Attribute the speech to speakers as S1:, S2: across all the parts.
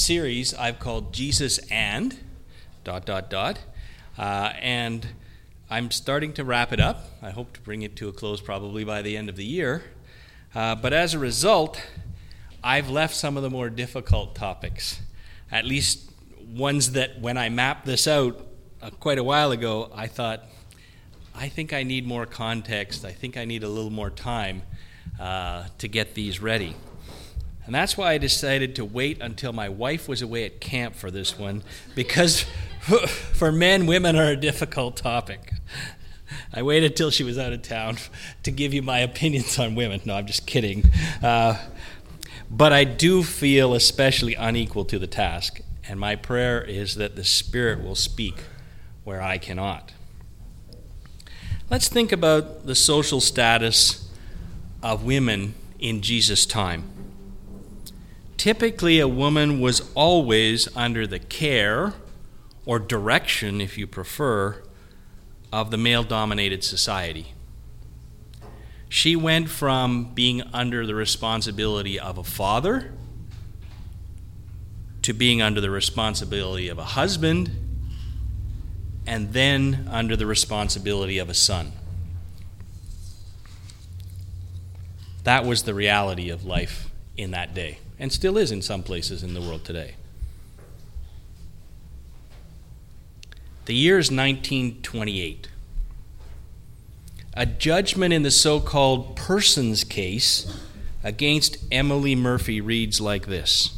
S1: Series I've called Jesus and ... and I'm starting to wrap it up. I hope to bring it to a close probably by the end of the year. But as a result, I've left some of the more difficult topics, at least ones that when I mapped this out quite a while ago, I thought, I think I need more context. I think I need a little more time to get these ready. And that's why I decided to wait until my wife was away at camp for this one, because for men, women are a difficult topic. I waited till she was out of town to give you my opinions on women. No, I'm just kidding. But I do feel especially unequal to the task, and my prayer is that the Spirit will speak where I cannot. Let's think about the social status of women in Jesus' time. Typically, a woman was always under the care, or direction, if you prefer, of the male-dominated society. She went from being under the responsibility of a father to being under the responsibility of a husband, and then under the responsibility of a son. That was the reality of life in that day, and still is in some places in the world today. The year is 1928. A judgment in the so-called Persons case against Emily Murphy reads like this.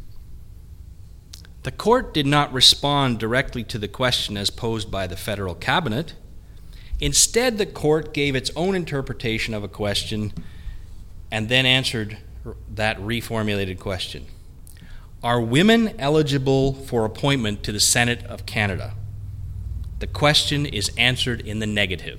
S1: The court did not respond directly to the question as posed by the federal cabinet. Instead, the court gave its own interpretation of a question and then answered that reformulated question. Are women eligible for appointment to the Senate of Canada? The question is answered in the negative.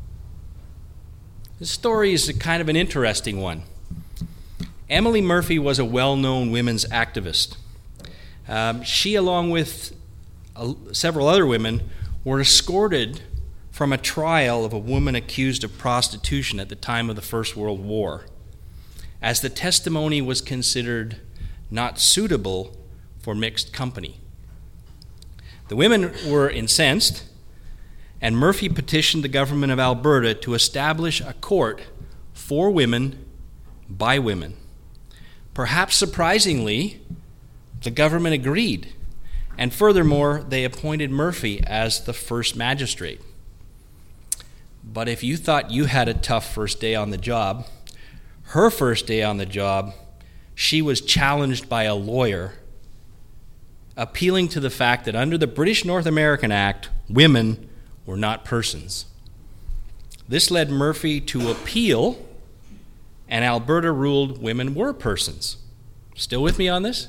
S1: This story is kind of an interesting one. Emily Murphy was a well-known women's activist. She, along with several other women, were escorted from a trial of a woman accused of prostitution at the time of the First World War, as the testimony was considered not suitable for mixed company. The women were incensed, and Murphy petitioned the government of Alberta to establish a court for women by women. Perhaps surprisingly, the government agreed, and furthermore, they appointed Murphy as the first magistrate. But if you thought you had a tough first day on the job, her first day on the job, she was challenged by a lawyer appealing to the fact that under the British North American Act, women were not persons. This led Murphy to appeal, and Alberta ruled women were persons. Still with me on this?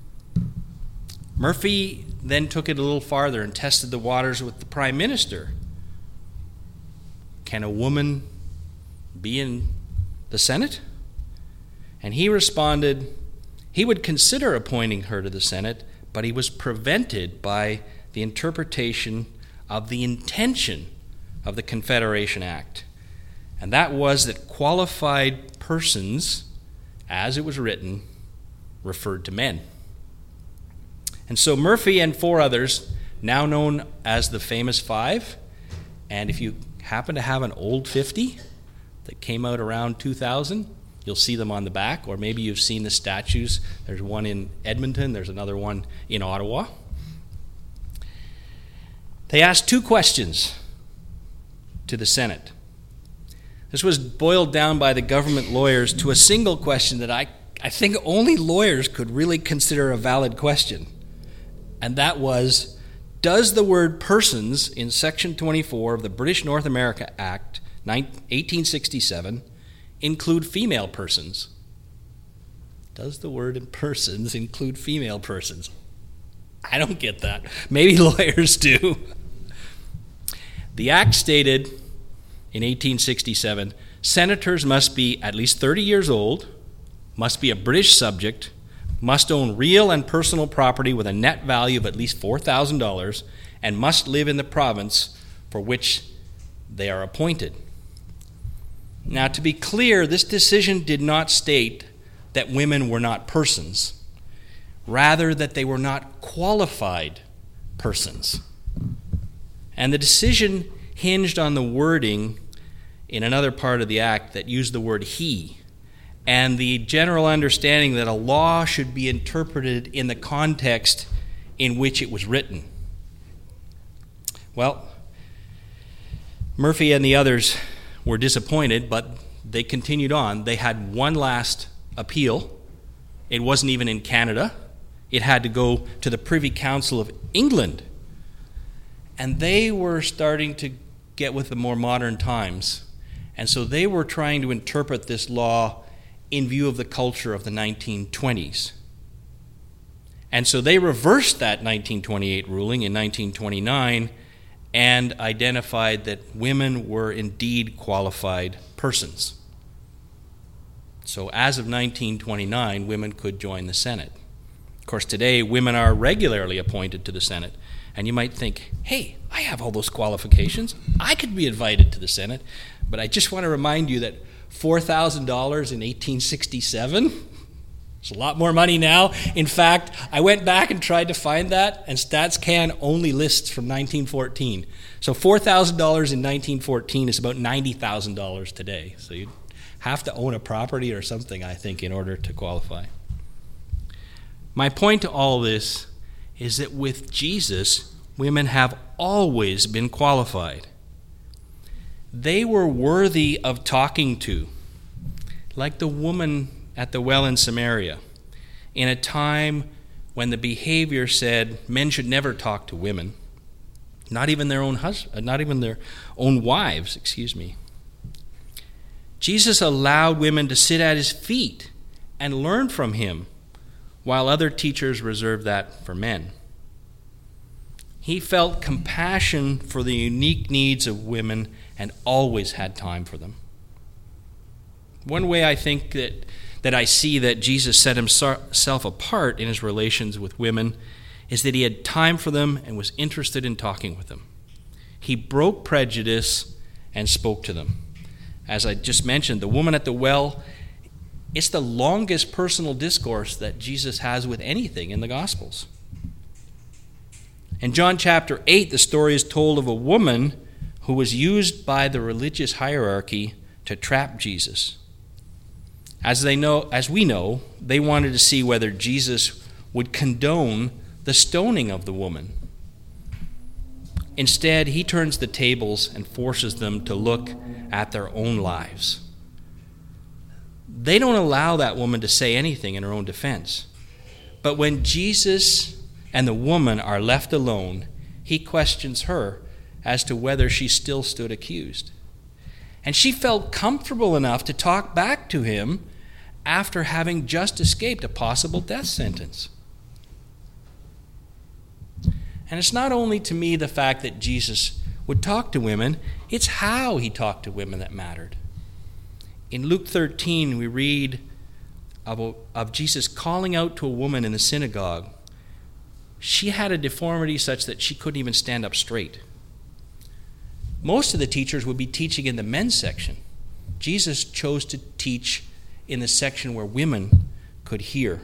S1: Murphy then took it a little farther and tested the waters with the Prime Minister. Can a woman be in the Senate? And he responded he would consider appointing her to the Senate, but he was prevented by the interpretation of the intention of the Confederation Act. And that was that qualified persons, as it was written, referred to men. And so Murphy and four others, now known as the Famous Five, and if you happen to have an old 50 that came out around 2000, you'll see them on the back, or maybe you've seen the statues. There's one in Edmonton, there's another one in Ottawa. They asked two questions to the Senate. This was boiled down by the government lawyers to a single question that I think only lawyers could really consider a valid question. And that was, does the word persons in Section 24 of the British North America Act, 1867, include female persons? Does the word persons include female persons? I don't get that. Maybe lawyers do. The Act stated in 1867, senators must be at least 30 years old, must be a British subject, must own real and personal property with a net value of at least $4,000, and must live in the province for which they are appointed. Now, to be clear, this decision did not state that women were not persons. rather that they were not qualified persons. And the decision hinged on the wording in another part of the act that used the word he, and the general understanding that a law should be interpreted in the context in which it was written. Well, Murphy and the others were disappointed, but they continued on. They had one last appeal. It wasn't even in Canada. It had to go to the Privy Council of England. And they were starting to get with the more modern times. And so they were trying to interpret this law in view of the culture of the 1920s. And so they reversed that 1928 ruling in 1929 and identified that women were indeed qualified persons. So as of 1929, women could join the Senate. Of course, today, women are regularly appointed to the Senate. And you might think, hey, I have all those qualifications. I could be invited to the Senate. But I just want to remind you that $4,000 in 1867, it's a lot more money now. In fact, I went back and tried to find that, and StatsCan only lists from 1914. So $4,000 in 1914 is about $90,000 today. So you'd have to own a property or something, I think, in order to qualify. My point to all this is that with Jesus, women have always been qualified. They were worthy of talking to, like the woman at the well in Samaria, in a time when the behavior said men should never talk to women, not even their own wives. Jesus allowed women to sit at his feet and learn from him, while other teachers reserved that for men. He felt compassion for the unique needs of women and always had time for them. One way I think that I see that Jesus set himself apart in his relations with women is that he had time for them and was interested in talking with them. He broke prejudice and spoke to them. As I just mentioned, the woman at the well, it's the longest personal discourse that Jesus has with anything in the Gospels. In John chapter 8, the story is told of a woman who was used by the religious hierarchy to trap Jesus. As we know, they wanted to see whether Jesus would condone the stoning of the woman. Instead, he turns the tables and forces them to look at their own lives. They don't allow that woman to say anything in her own defense. But when Jesus and the woman are left alone, he questions her as to whether she still stood accused. And she felt comfortable enough to talk back to him after having just escaped a possible death sentence. And it's not only to me the fact that Jesus would talk to women, it's how he talked to women that mattered. In Luke 13, we read of Jesus calling out to a woman in the synagogue. She had a deformity such that she couldn't even stand up straight. Most of the teachers would be teaching in the men's section. Jesus chose to teach in the section where women could hear.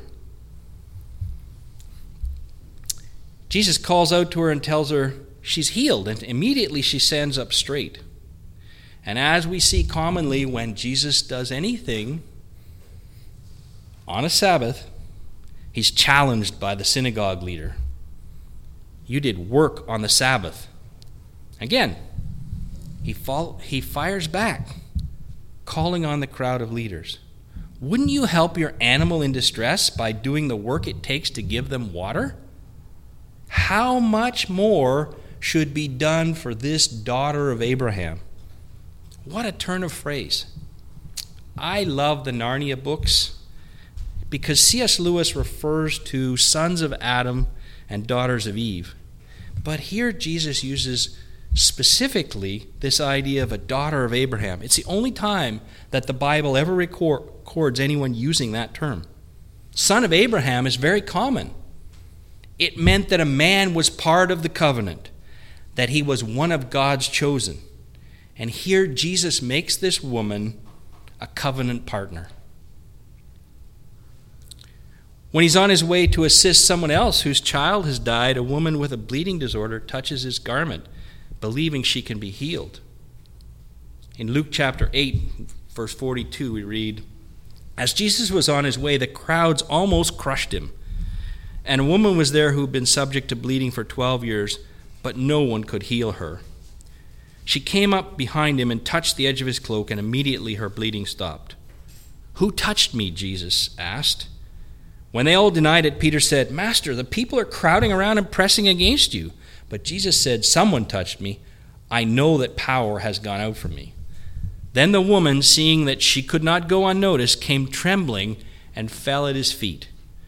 S1: Jesus calls out to her and tells her she's healed, and immediately she stands up straight. And as we see commonly when Jesus does anything on a Sabbath, he's challenged by the synagogue leader. You did work on the Sabbath. Again, he fires back, calling on the crowd of leaders. Wouldn't you help your animal in distress by doing the work it takes to give them water? How much more should be done for this daughter of Abraham? What a turn of phrase. I love the Narnia books because C.S. Lewis refers to sons of Adam and daughters of Eve. But here Jesus uses specifically this idea of a daughter of Abraham. It's the only time that the Bible ever records anyone using that term. Son of Abraham is very common. It meant that a man was part of the covenant, that he was one of God's chosen. And here Jesus makes this woman a covenant partner. When he's on his way to assist someone else whose child has died, a woman with a bleeding disorder touches his garment, believing she can be healed. In Luke chapter 8, verse 42, we read, "As Jesus was on his way, the crowds almost crushed him. And a woman was there who had been subject to bleeding for 12 years, but no one could heal her. She came up behind him and touched the edge of his cloak, and immediately her bleeding stopped. 'Who touched me?' Jesus asked. When they all denied it, Peter said, 'Master, the people are crowding around and pressing against you.' But Jesus said, 'Someone touched me. I know that power has gone out from me.' Then the woman, seeing that she could not go unnoticed, came trembling and fell at his feet.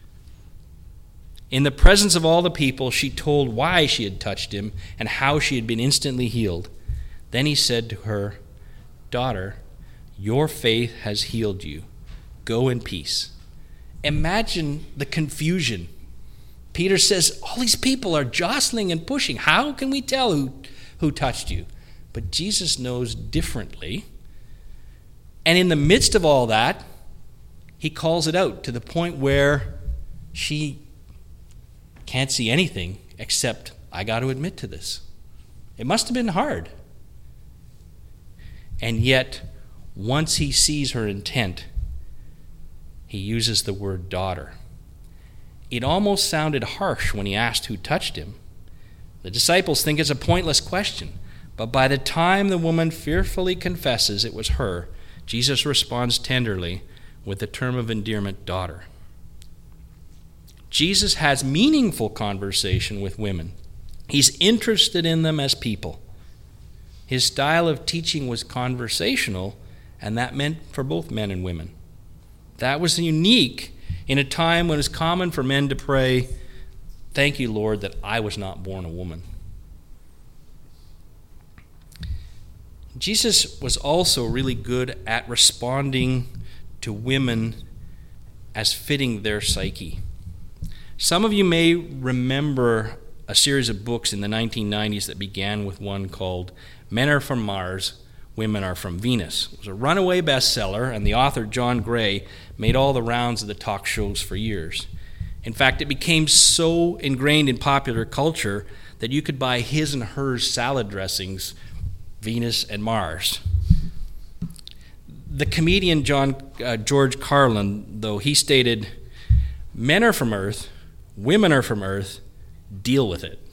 S1: In the presence of all the people, she told why she had touched him and how she had been instantly healed. Then he said to her, 'Daughter, your faith has healed you. Go in peace.'" Imagine the confusion. Peter says, all these people are jostling and pushing. How can we tell who touched you? But Jesus knows differently. And in the midst of all that, he calls it out to the point where she can't see anything except, I got to admit to this. It must have been hard. And yet, once he sees her intent, he uses the word daughter. It almost sounded harsh when he asked who touched him. The disciples think it's a pointless question, but by the time the woman fearfully confesses it was her, Jesus responds tenderly with the term of endearment, daughter. Jesus has meaningful conversation with women. He's interested in them as people. His style of teaching was conversational, and that meant for both men and women. That was unique in a time when it was common for men to pray, "Thank you, Lord, that I was not born a woman." Jesus was also really good at responding to women as fitting their psyche. Some of you may remember a series of books in the 1990s that began with one called Men Are From Mars, Women Are From Venus. It was a runaway bestseller, and the author, John Gray, made all the rounds of the talk shows for years. In fact, it became so ingrained in popular culture that you could buy his and hers salad dressings, Venus and Mars. The comedian George Carlin, though, he stated, "Men are from Earth, women are from Earth, deal with it."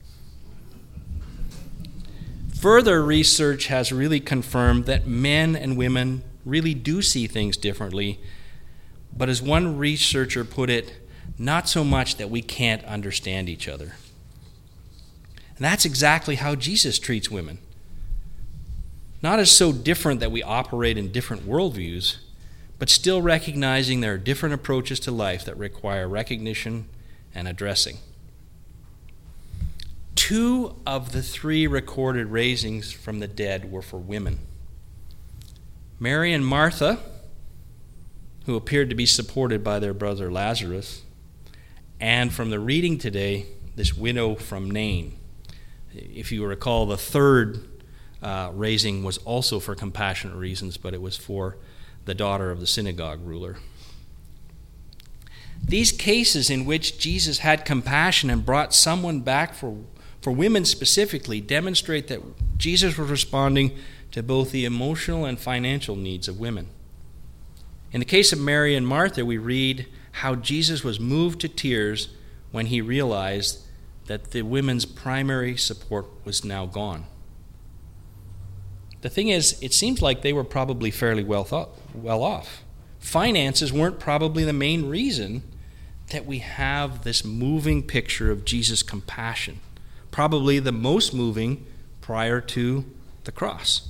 S1: Further research has really confirmed that men and women really do see things differently, but as one researcher put it, not so much that we can't understand each other. And that's exactly how Jesus treats women. Not as so different that we operate in different worldviews, but still recognizing there are different approaches to life that require recognition and addressing. 2 of the 3 recorded raisings from the dead were for women. Mary and Martha, who appeared to be supported by their brother Lazarus, and from the reading today, this widow from Nain. If you recall, the 3rd raising was also for compassionate reasons, but it was for the daughter of the synagogue ruler. These cases in which Jesus had compassion and brought someone back for women specifically demonstrate that Jesus was responding to both the emotional and financial needs of women. In the case of Mary and Martha, we read how Jesus was moved to tears when he realized that the women's primary support was now gone. The thing is, it seems like they were probably fairly well off. Finances weren't probably the main reason that we have this moving picture of Jesus' compassion, probably the most moving prior to the cross.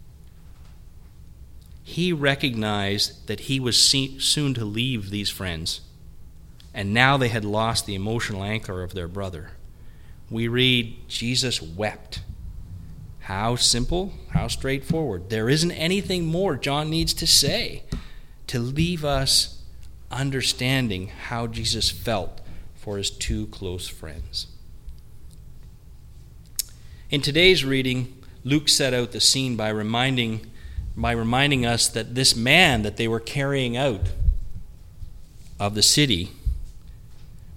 S1: He recognized that he was soon to leave these friends, and now they had lost the emotional anchor of their brother. We read, Jesus wept. How simple, how straightforward. There isn't anything more John needs to say to leave us understanding how Jesus felt for his 2 close friends. In today's reading, Luke set out the scene by reminding us that this man that they were carrying out of the city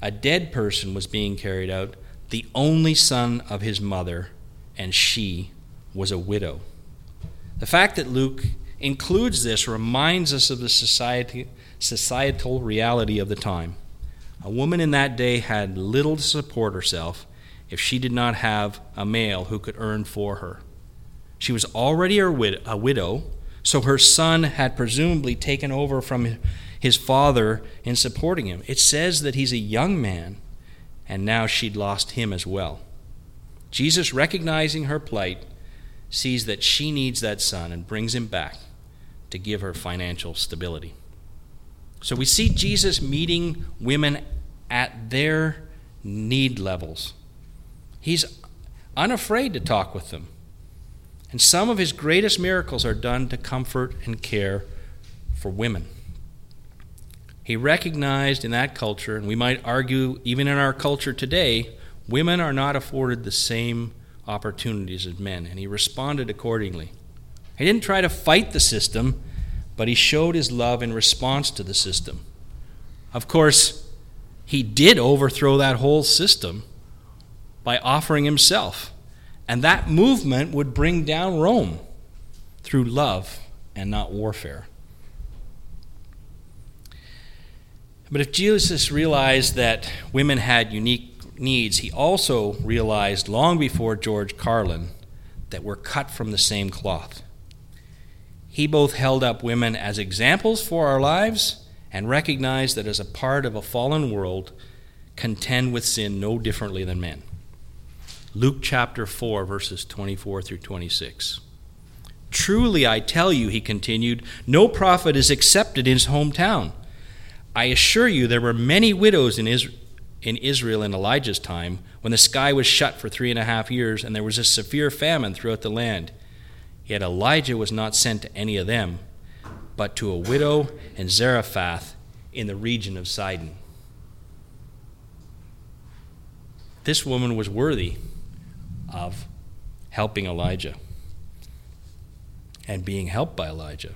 S1: a dead person was being carried out, the only son of his mother, and she was a widow. The fact that Luke includes this reminds us of the societal reality of the time. A woman in that day had little to support herself if she did not have a male who could earn for her. She was already a widow, so her son had presumably taken over from his father in supporting him. It says that he's a young man, and now she'd lost him as well. Jesus, recognizing her plight, sees that she needs that son and brings him back to give her financial stability. So we see Jesus meeting women at their need levels. He's unafraid to talk with them. And some of his greatest miracles are done to comfort and care for women. He recognized in that culture, and we might argue even in our culture today, women are not afforded the same opportunities as men, and he responded accordingly. He didn't try to fight the system, but he showed his love in response to the system. Of course, he did overthrow that whole system by offering himself, and that movement would bring down Rome through love and not warfare. But if Jesus realized that women had unique needs, he also realized long before George Carlin that we're cut from the same cloth. He both held up women as examples for our lives and recognized that as a part of a fallen world, contend with sin no differently than men. Luke chapter 4, verses 24 through 26. Truly I tell you, he continued, no prophet is accepted in his hometown. I assure you there were many widows in Israel in Elijah's time, when the sky was shut for 3.5 years and there was a severe famine throughout the land. Yet Elijah was not sent to any of them, but to a widow in Zarephath in the region of Sidon. This woman was worthy of helping Elijah and being helped by Elijah.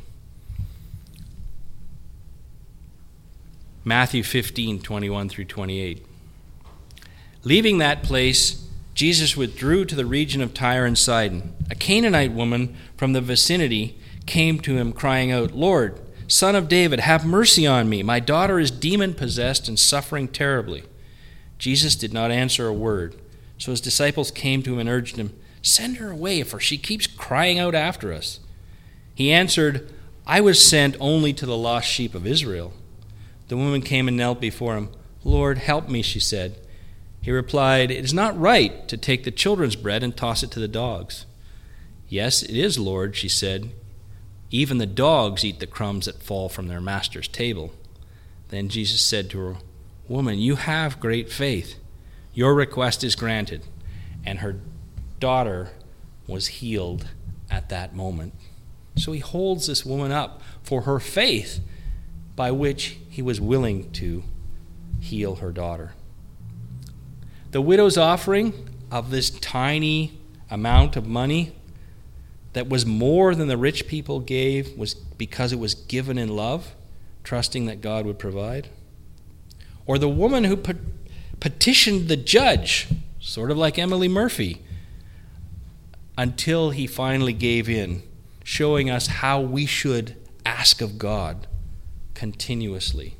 S1: Matthew 15, 21 through 28. Leaving that place, Jesus withdrew to the region of Tyre and Sidon. A Canaanite woman from the vicinity came to him crying out, Lord, Son of David, have mercy on me. My daughter is demon-possessed and suffering terribly. Jesus did not answer a word. So his disciples came to him and urged him, Send her away, for she keeps crying out after us. He answered, I was sent only to the lost sheep of Israel. The woman came and knelt before him. Lord, help me, she said. He replied, It is not right to take the children's bread and toss it to the dogs. Yes, it is, Lord, she said. Even the dogs eat the crumbs that fall from their master's table. Then Jesus said to her, Woman, you have great faith. Your request is granted. And her daughter was healed at that moment. So he holds this woman up for her faith, by which he was willing to heal her daughter. The widow's offering of this tiny amount of money that was more than the rich people gave was because it was given in love, trusting that God would provide. Or the woman who petitioned the judge, sort of like Emily Murphy, until he finally gave in, showing us how we should ask of God continuously.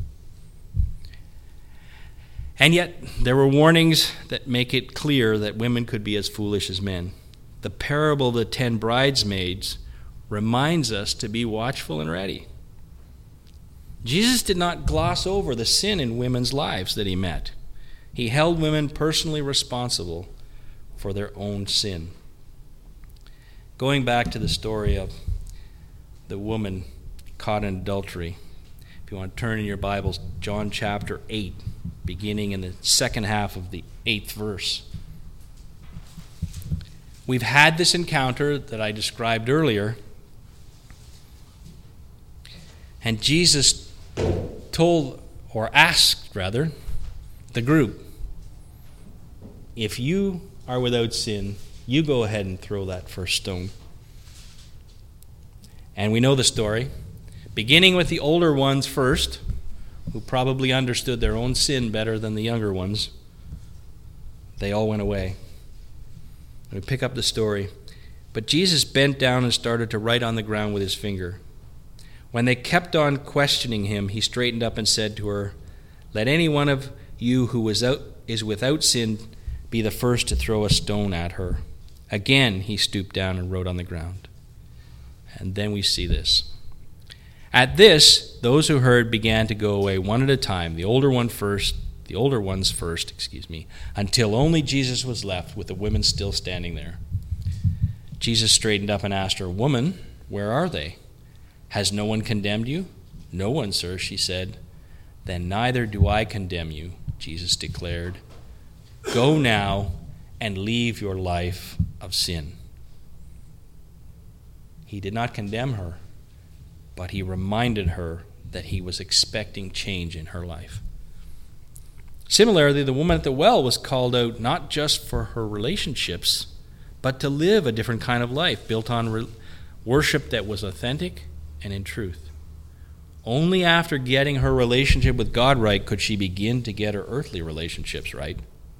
S1: And yet, there were warnings that make it clear that women could be as foolish as men. The parable of the 10 bridesmaids reminds us to be watchful and ready. Jesus did not gloss over the sin in women's lives that he met. He held women personally responsible for their own sin. Going back to the story of the woman caught in adultery, if you want to turn in your Bibles, John chapter 8, beginning in the second half of the 8th verse. We've had this encounter that I described earlier, and Jesus asked the group, if you are without sin, you go ahead and throw that first stone. And we know the story. Beginning with the older ones first, who probably understood their own sin better than the younger ones, they all went away. We pick up the story. But Jesus bent down and started to write on the ground with his finger. When they kept on questioning him, he straightened up and said to her, "Let any one of you who is without sin be the first to throw a stone at her." Again, he stooped down and wrote on the ground. And then we see this. At this, those who heard began to go away one at a time, the older ones first, until only Jesus was left with the women still standing there. Jesus straightened up and asked her, "Woman, where are they? Has no one condemned you?" "No one, sir," she said. "Then neither do I condemn you," Jesus declared. "Go now and leave your life of sin." He did not condemn her, but he reminded her that he was expecting change in her life. Similarly, the woman at the well was called out not just for her relationships, but to live a different kind of life built on worship that was authentic and in truth. Only after getting her relationship with God right could she begin to get her earthly relationships right.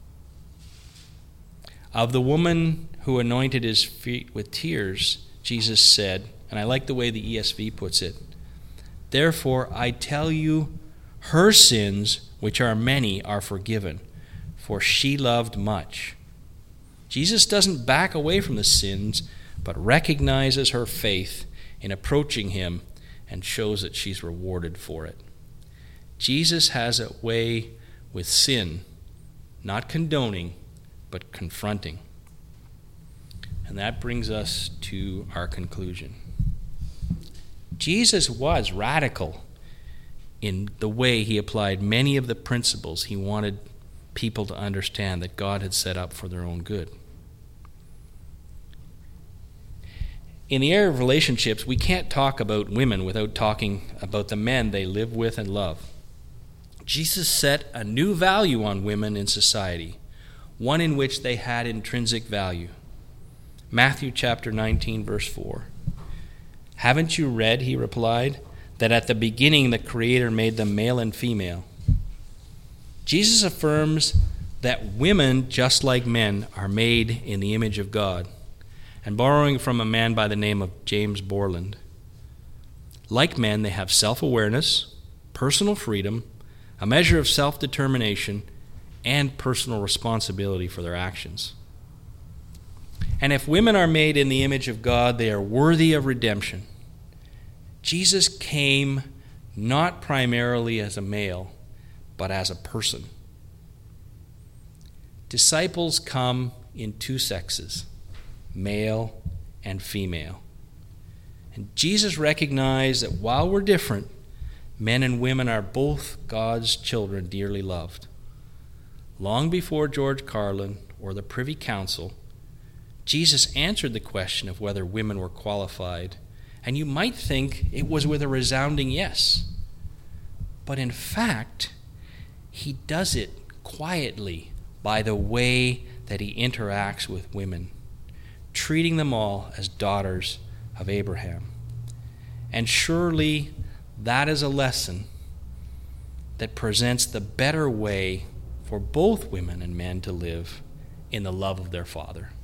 S1: Of the woman who anointed his feet with tears, Jesus said, and I like the way the ESV puts it, "Therefore I tell you, her sins, which are many, are forgiven, for she loved much." Jesus doesn't back away from the sins, but recognizes her faith in approaching him and shows that she's rewarded for it. Jesus has a way with sin, not condoning, but confronting. And that brings us to our conclusion. Jesus was radical in the way he applied many of the principles he wanted people to understand that God had set up for their own good. In the area of relationships, we can't talk about women without talking about the men they live with and love. Jesus set a new value on women in society, one in which they had intrinsic value. Matthew chapter 19, verse 4. "Haven't you read," he replied, "that at the beginning the Creator made them male and female?" Jesus affirms that women, just like men, are made in the image of God, and borrowing from a man by the name of James Borland. Like men, they have self-awareness, personal freedom, a measure of self-determination, and personal responsibility for their actions. And if women are made in the image of God, they are worthy of redemption. Jesus came not primarily as a male, but as a person. Disciples come in two sexes, male and female. And Jesus recognized that while we're different, men and women are both God's children dearly loved. Long before George Carlin or the Privy Council, Jesus answered the question of whether women were qualified, and you might think it was with a resounding yes. But in fact, he does it quietly by the way that he interacts with women, treating them all as daughters of Abraham. And surely that is a lesson that presents the better way for both women and men to live in the love of their Father.